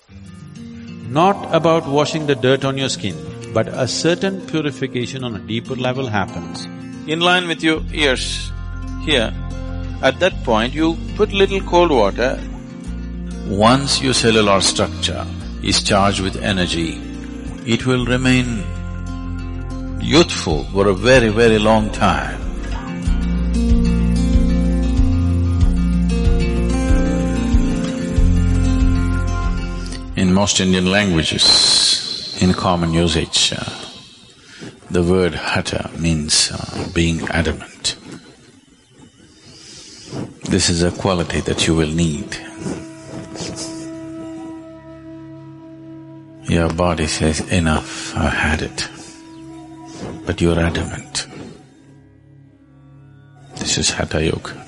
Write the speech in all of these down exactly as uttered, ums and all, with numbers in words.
Not about washing the dirt on your skin, but a certain purification on a deeper level happens. In line with your ears, here, at that point you put little cold water. Once your cellular structure is charged with energy, it will remain youthful for a very, very long time. In most Indian languages, in common usage, uh, the word hata means uh, being adamant. This is a quality that you will need. Your body says, enough, I had it. But you're adamant. This is Hatha Yoga.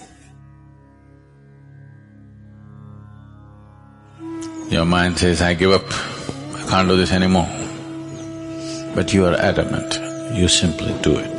Your mind says, I give up, I can't do this anymore. But you are adamant, you simply do it.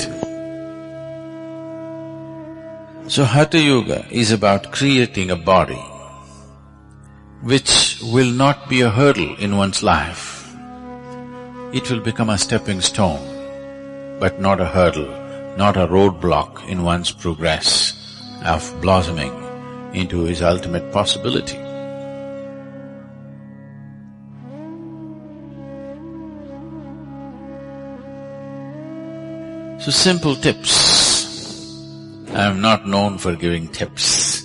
So Hatha Yoga is about creating a body which will not be a hurdle in one's life. It will become a stepping stone, but not a hurdle, not a roadblock in one's progress of blossoming into his ultimate possibility. So simple tips. I am not known for giving tips.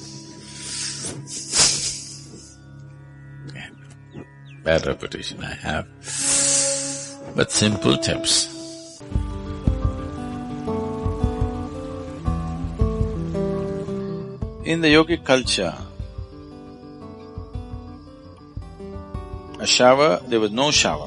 Bad reputation I have, but simple tips. In the yogic culture, a shower, there was no shower.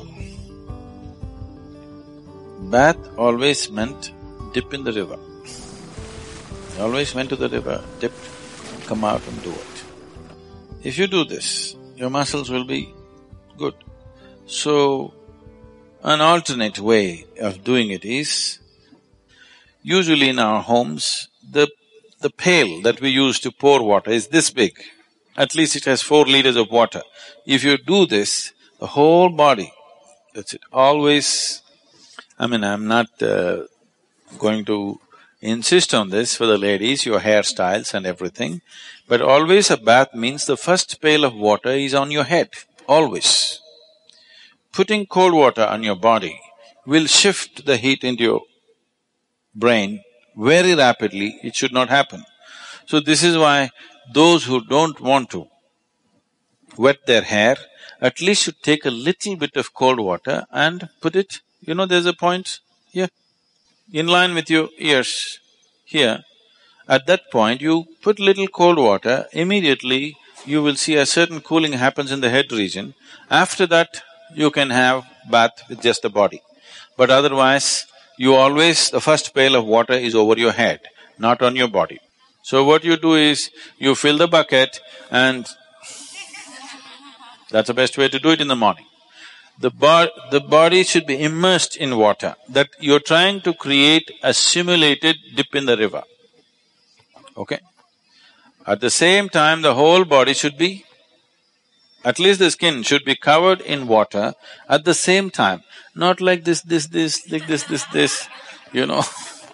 Bath always meant dip in the river. They always went to the river, dip, come out and do it. If you do this, your muscles will be good. So, an alternate way of doing it is, usually in our homes, the, the pail that we use to pour water is this big. At least it has four liters of water. If you do this, the whole body, that's it, always… I mean, I'm not uh, going to insist on this for the ladies, your hairstyles and everything, but always a bath means the first pail of water is on your head, always. Putting cold water on your body will shift the heat into your brain very rapidly, it should not happen. So this is why those who don't want to wet their hair, at least should take a little bit of cold water and put it… You know, there's a point here, in line with your ears, here. At that point, you put little cold water, immediately you will see a certain cooling happens in the head region. After that, you can have bath with just the body. But otherwise, you always… the first pail of water is over your head, not on your body. So what you do is, you fill the bucket and that's the best way to do it in the morning. The, bo the body should be immersed in water, that you're trying to create a simulated dip in the river, okay? At the same time, the whole body should be… at least the skin should be covered in water at the same time, not like this, this, this, like this, this, this, you know.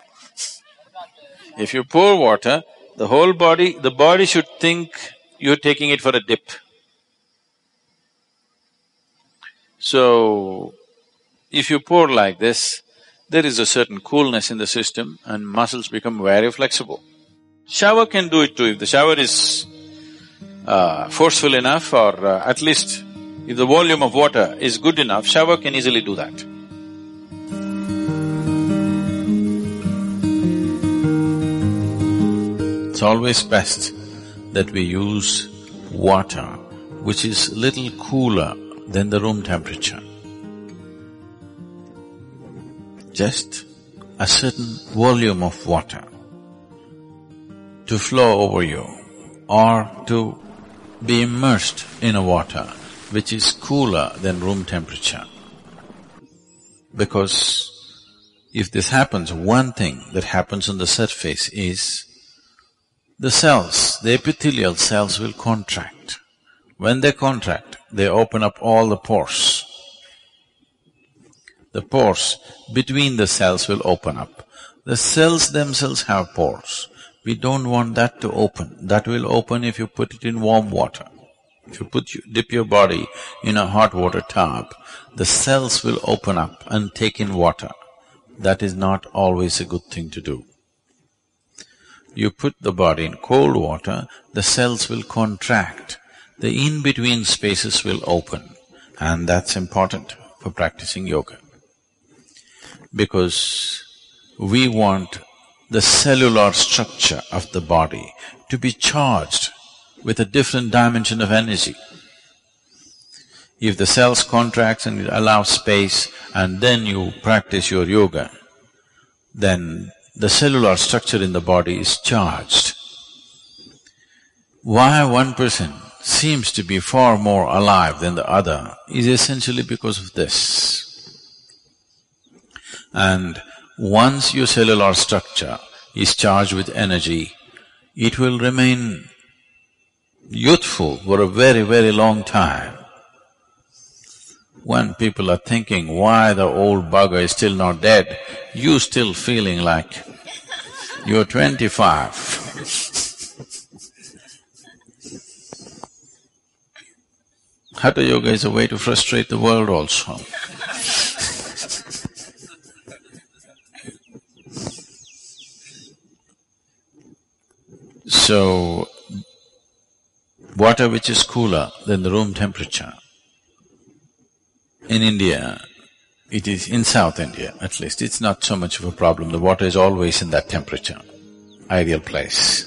If you pour water, the whole body… the body should think you're taking it for a dip. So, if you pour like this, there is a certain coolness in the system and muscles become very flexible. Shower can do it too, if the shower is uh, forceful enough, or uh, at least if the volume of water is good enough, shower can easily do that. It's always best that we use water which is little cooler than the room temperature. Just a certain volume of water to flow over you, or to be immersed in a water which is cooler than room temperature. Because if this happens, one thing that happens on the surface is the cells, the epithelial cells will contract. When they contract, they open up all the pores. The pores between the cells will open up. The cells themselves have pores. We don't want that to open. That will open if you put it in warm water. If you put… you dip your body in a hot water tub, the cells will open up and take in water. That is not always a good thing to do. You put the body in cold water, the cells will contract, the in-between spaces will open, and that's important for practicing yoga. Because we want the cellular structure of the body to be charged with a different dimension of energy. If the cells contracts and it allows space and then you practice your yoga, then the cellular structure in the body is charged. Why one person seems to be far more alive than the other is essentially because of this. And once your cellular structure is charged with energy, it will remain youthful for a very, very long time. When people are thinking, why the old bugger is still not dead, you still feeling like you're twenty-five. Hatha Yoga is a way to frustrate the world also. So, water which is cooler than the room temperature, in India, it is… in South India at least, it's not so much of a problem. The water is always in that temperature, ideal place.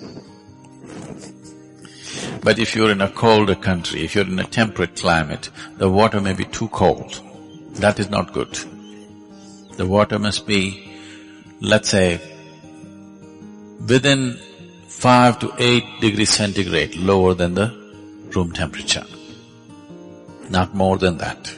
But if you're in a colder country, if you're in a temperate climate, the water may be too cold. That is not good. The water must be, let's say, within five to eight degrees centigrade lower than the room temperature, not more than that.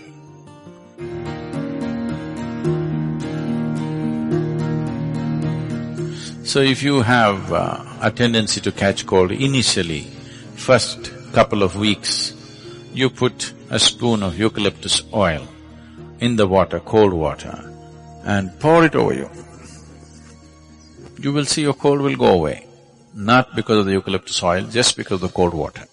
So if you have uh, a tendency to catch cold initially, first couple of weeks, you put a spoon of eucalyptus oil in the water, cold water, and pour it over you. You will see your cold will go away, not because of the eucalyptus oil, just because of the cold water.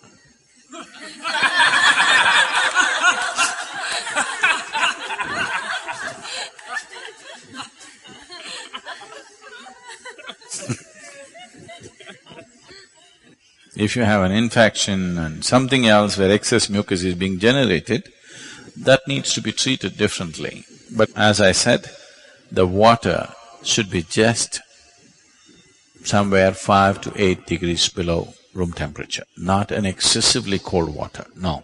If you have an infection and something else where excess mucus is being generated, that needs to be treated differently. But as I said, the water should be just somewhere five to eight degrees below room temperature, not an excessively cold water, no.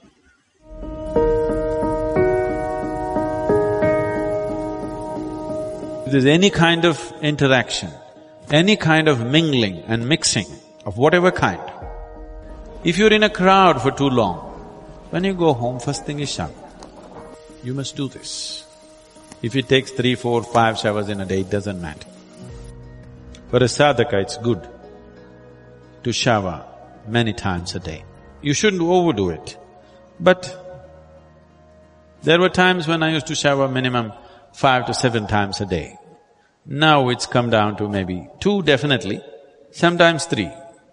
If there's any kind of interaction, any kind of mingling and mixing of whatever kind, if you're in a crowd for too long, when you go home, first thing is shower. You must do this. If it takes three, four, five showers in a day, it doesn't matter. For a sadhaka, it's good to shower many times a day. You shouldn't overdo it. But there were times when I used to shower minimum five to seven times a day. Now it's come down to maybe two definitely, sometimes three.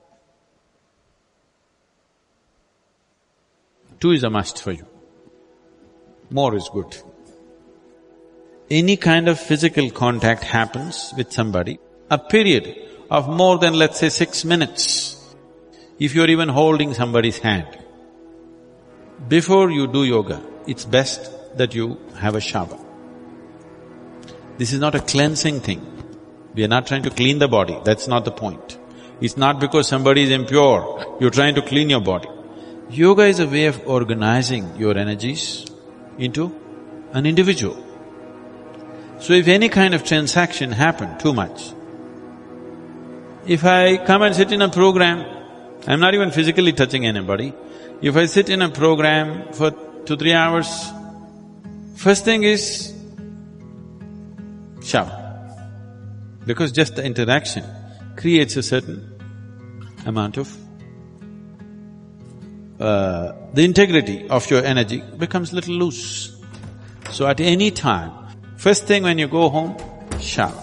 Two is a must for you. More is good. Any kind of physical contact happens with somebody, a period of more than, let's say, six minutes, if you're even holding somebody's hand, before you do yoga, it's best that you have a shower. This is not a cleansing thing. We are not trying to clean the body, that's not the point. It's not because somebody is impure, you're trying to clean your body. Yoga is a way of organizing your energies into an individual. So if any kind of transaction happened too much, if I come and sit in a program, I'm not even physically touching anybody, if I sit in a program for two, three hours, first thing is shower. Because just the interaction creates a certain amount of uh, the integrity of your energy becomes little loose. So at any time, first thing when you go home, shower.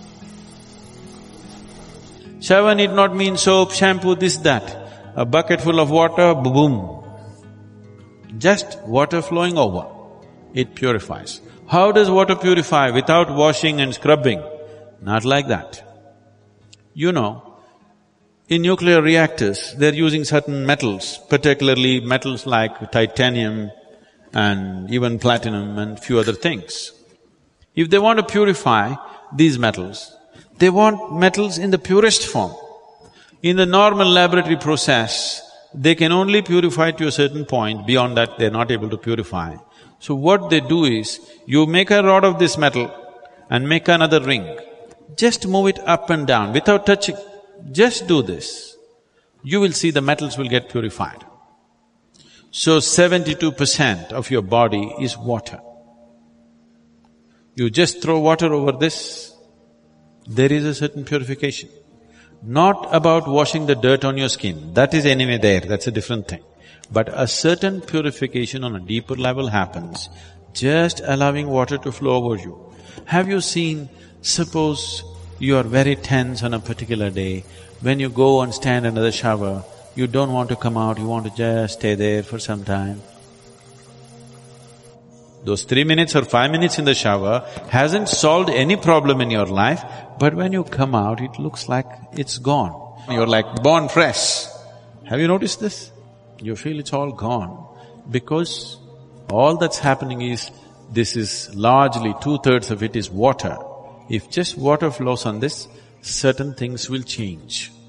Shower need not mean soap, shampoo, this, that. A bucket full of water, boom. Just water flowing over, it purifies. How does water purify without washing and scrubbing? Not like that. You know, in nuclear reactors, they're using certain metals, particularly metals like titanium and even platinum and few other things. If they want to purify these metals, they want metals in the purest form. In the normal laboratory process, they can only purify to a certain point, beyond that they're not able to purify. So what they do is, you make a rod of this metal and make another ring. Just move it up and down without touching. Just do this. You will see the metals will get purified. So seventy-two percent of your body is water. You just throw water over this, there is a certain purification. Not about washing the dirt on your skin, that is anyway there, that's a different thing. But a certain purification on a deeper level happens, just allowing water to flow over you. Have you seen, suppose you are very tense on a particular day, when you go and stand under the shower, you don't want to come out, you want to just stay there for some time. Those three minutes or five minutes in the shower hasn't solved any problem in your life, but when you come out, it looks like it's gone. You're like born fresh. Have you noticed this? You feel it's all gone because all that's happening is, this is largely two-thirds of it is water. If just water flows on this, certain things will change.